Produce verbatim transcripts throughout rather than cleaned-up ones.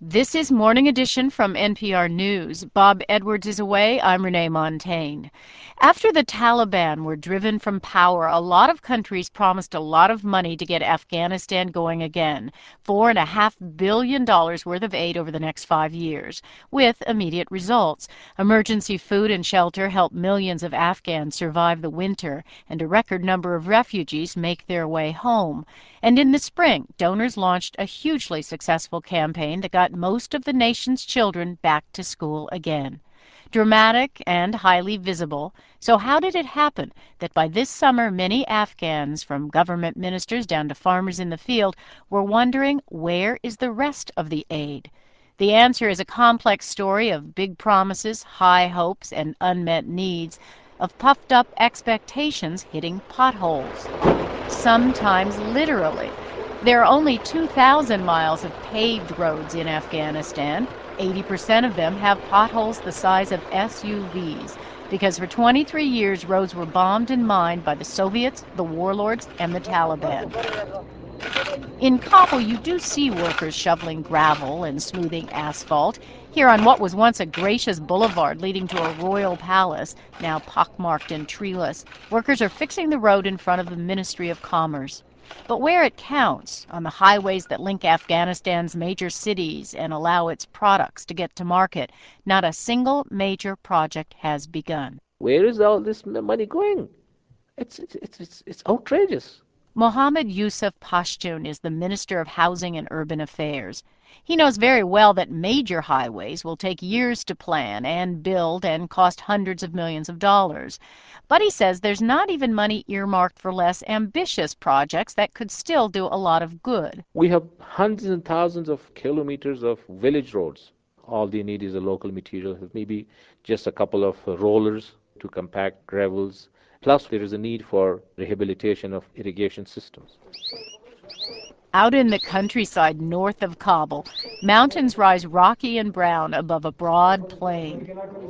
This is Morning Edition from N P R News. Bob Edwards is away. I'm Renee Montaigne. After the Taliban were driven from power, a lot of countries promised a lot of money to get Afghanistan going again. Four and a half billion dollars worth of aid over the next five years, with immediate results. Emergency food and shelter helped millions of Afghans survive the winter, and a record number of refugees make their way home. And in the spring, donors launched a hugely successful campaign that got most of the nation's children back to school again. Dramatic and highly visible. So how did it happen that by this summer many Afghans, from government ministers down to farmers in the field, were wondering, where is the rest of the aid? The answer is a complex story of big promises, high hopes, and unmet needs, of puffed up expectations hitting potholes. Sometimes literally. There are only two thousand miles of paved roads in Afghanistan. eighty percent of them have potholes the size of S U Vs, because for twenty-three years roads were bombed and mined by the Soviets, the warlords, and the Taliban. In Kabul, you do see workers shoveling gravel and smoothing asphalt. Here on what was once a gracious boulevard leading to a royal palace, now pockmarked and treeless, workers are fixing the road in front of the Ministry of Commerce. But where it counts, on the highways that link Afghanistan's major cities and allow its products to get to market, not a single major project has begun. Where is all this money going? It's, it's, it's, it's outrageous. Mohammad Yusuf Pashtun is the Minister of Housing and Urban Affairs. He knows very well that major highways will take years to plan and build and cost hundreds of millions of dollars. But he says there's not even money earmarked for less ambitious projects that could still do a lot of good. We have hundreds and thousands of kilometers of village roads. All they need is a local material, maybe just a couple of rollers to compact gravels. Plus, there is a need for rehabilitation of irrigation systems. Out in the countryside north of Kabul, mountains rise rocky and brown above a broad plain.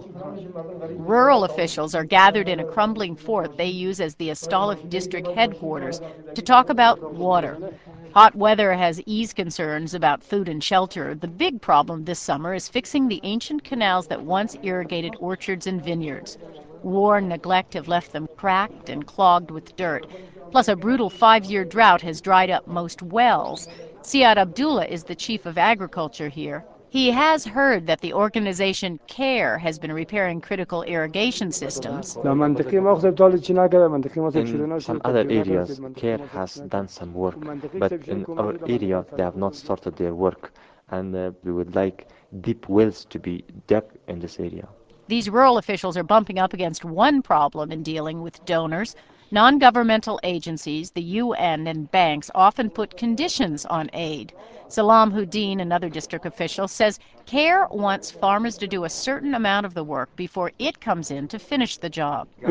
Rural officials are gathered in a crumbling fort they use as the Astalif district headquarters to talk about water. Hot weather has eased concerns about food and shelter. The big problem this summer is fixing the ancient canals that once irrigated orchards and vineyards. War and neglect have left them cracked and clogged with dirt. Plus, a brutal five-year drought has dried up most wells. Siad Abdullah is the chief of agriculture here. He has heard that the organization CARE has been repairing critical irrigation systems. In some other areas, CARE has done some work, but in our area, they have not started their work, and uh, we would like deep wells to be dug in this area. These rural officials are bumping up against one problem in dealing with donors. Non-governmental agencies, the U N, and banks often put conditions on aid. Salam Houdin, another district official, says CARE wants farmers to do a certain amount of the work before it comes in to finish the job. We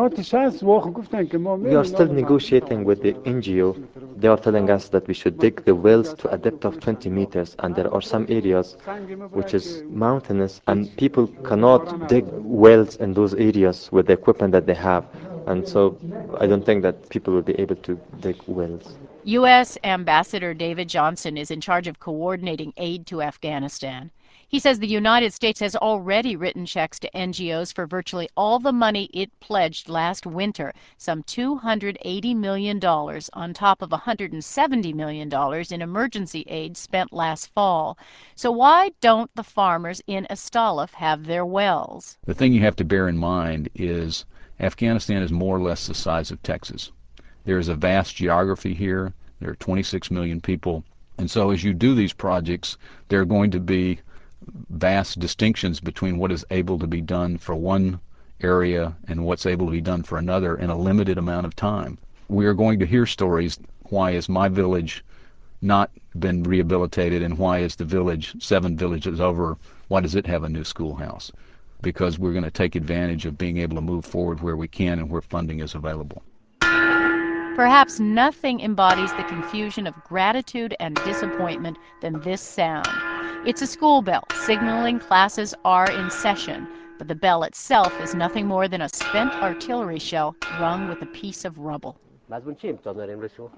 are still negotiating with the N G O. They are telling us that we should dig the wells to a depth of twenty meters, and there are some areas which is mountainous, and people cannot dig wells in those areas with the equipment that they have. And so I don't think that people will be able to dig wells. U S Ambassador David Johnson is in charge of coordinating aid to Afghanistan. He says the United States has already written checks to N G Os for virtually all the money it pledged last winter, some two hundred eighty million dollars on top of one hundred seventy million dollars in emergency aid spent last fall. So why don't the farmers in Astalif have their wells? The thing you have to bear in mind is Afghanistan is more or less the size of Texas. There is a vast geography here. There are twenty-six million people. And so as you do these projects, there are going to be vast distinctions between what is able to be done for one area and what's able to be done for another in a limited amount of time. We are going to hear stories. Why is my village not been rehabilitated, and why is the village, seven villages over, why does it have a new schoolhouse? Because we're going to take advantage of being able to move forward where we can and where funding is available. Perhaps nothing embodies the confusion of gratitude and disappointment than this sound. It's a school bell signaling classes are in session, but the bell itself is nothing more than a spent artillery shell rung with a piece of rubble.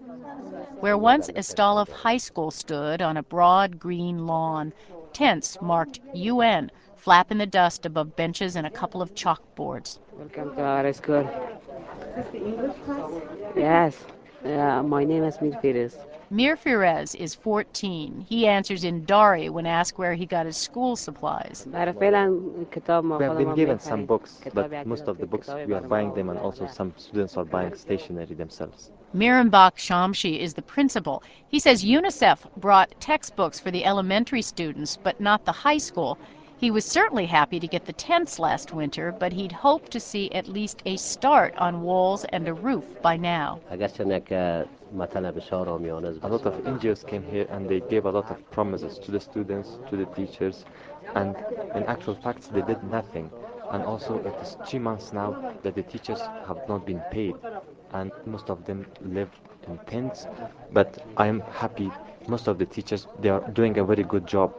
Where once Estolov High School stood on a broad green lawn, tents marked U N flap in the dust above benches and a couple of chalkboards. Welcome to our school. Is this the English class? Yes, uh, my name is Mir Firis. Mir Firez is fourteen. He answers in Dari when asked where he got his school supplies. We have been given some books, but most of the books we are buying them, and also some students are buying stationery themselves. Mirimbak Shamshi is the principal. He says UNICEF brought textbooks for the elementary students, but not the high school. He was certainly happy to get the tents last winter, but he'd hoped to see at least a start on walls and a roof by now. A lot of N G Os came here and they gave a lot of promises to the students, to the teachers, and in actual fact they did nothing. And also it is three months now that the teachers have not been paid, and most of them live in tents. But I am happy, most of the teachers, they are doing a very good job.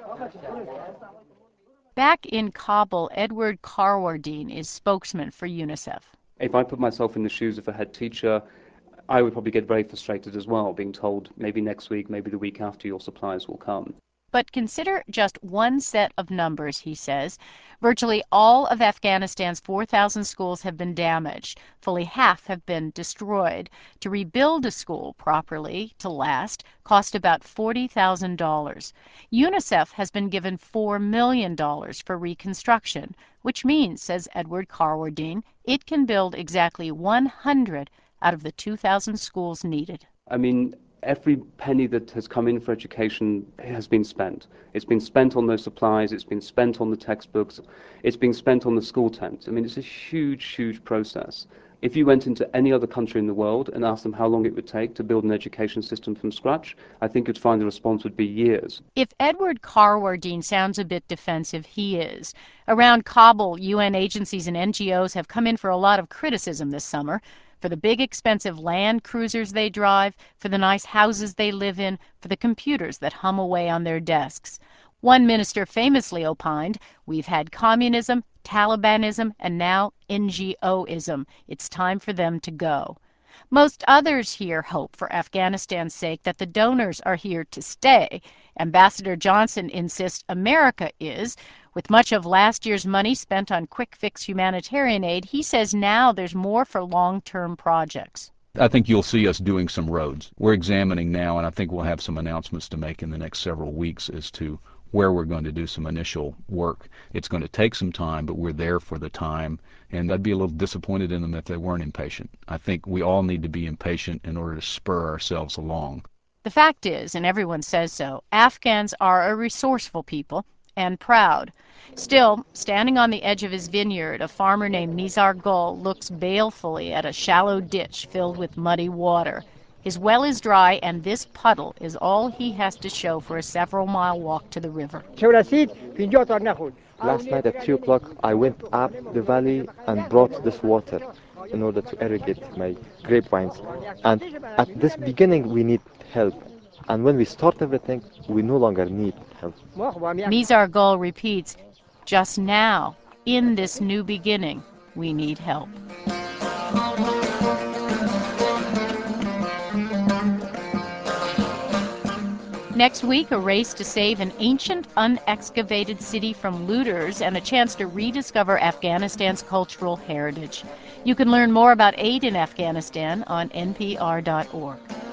Back in Kabul, Edward Karwardine is spokesman for UNICEF. If I put myself in the shoes of a head teacher, I would probably get very frustrated as well, being told maybe next week, maybe the week after your supplies will come. But consider just one set of numbers, he says. Virtually all of Afghanistan's four thousand schools have been damaged. Fully half have been destroyed. To rebuild a school properly, to last, cost about forty thousand dollars. UNICEF has been given four million dollars for reconstruction, which means, says Edward Karwardine, it can build exactly one hundred out of the two thousand schools needed. I mean, every penny that has come in for education has been spent. It's been spent on those supplies, it's been spent on the textbooks, it's been spent on the school tents. I mean, it's a huge, huge process. If you went into any other country in the world and asked them how long it would take to build an education system from scratch, I think you'd find the response would be years. If Edward Karwardine sounds a bit defensive, he is. Around Kabul, U N agencies and N G Os have come in for a lot of criticism this summer. For the big expensive land cruisers they drive, for the nice houses they live in, for the computers that hum away on their desks. One minister famously opined, we've had communism, Talibanism, and now N G O ism. It's time for them to go. Most others here hope for Afghanistan's sake that the donors are here to stay. Ambassador Johnson insists America is. With much of last year's money spent on quick-fix humanitarian aid, he says now there's more for long-term projects. I think you'll see us doing some roads. We're examining now, and I think we'll have some announcements to make in the next several weeks as to where we're going to do some initial work. It's going to take some time, but we're there for the time, and I'd be a little disappointed in them if they weren't impatient. I think we all need to be impatient in order to spur ourselves along. The fact is, and everyone says so, Afghans are a resourceful people and proud. Still, standing on the edge of his vineyard, a farmer named Nizar Gul looks balefully at a shallow ditch filled with muddy water. His well is dry, and this puddle is all he has to show for a several-mile walk to the river. Last night at three o'clock, I went up the valley and brought this water in order to irrigate my grapevines. And at this beginning, we need help. And when we start everything, we no longer need help. Nizar Gul repeats, just now, in this new beginning, we need help. Next week, a race to save an ancient, unexcavated city from looters and a chance to rediscover Afghanistan's cultural heritage. You can learn more about aid in Afghanistan on N P R dot org.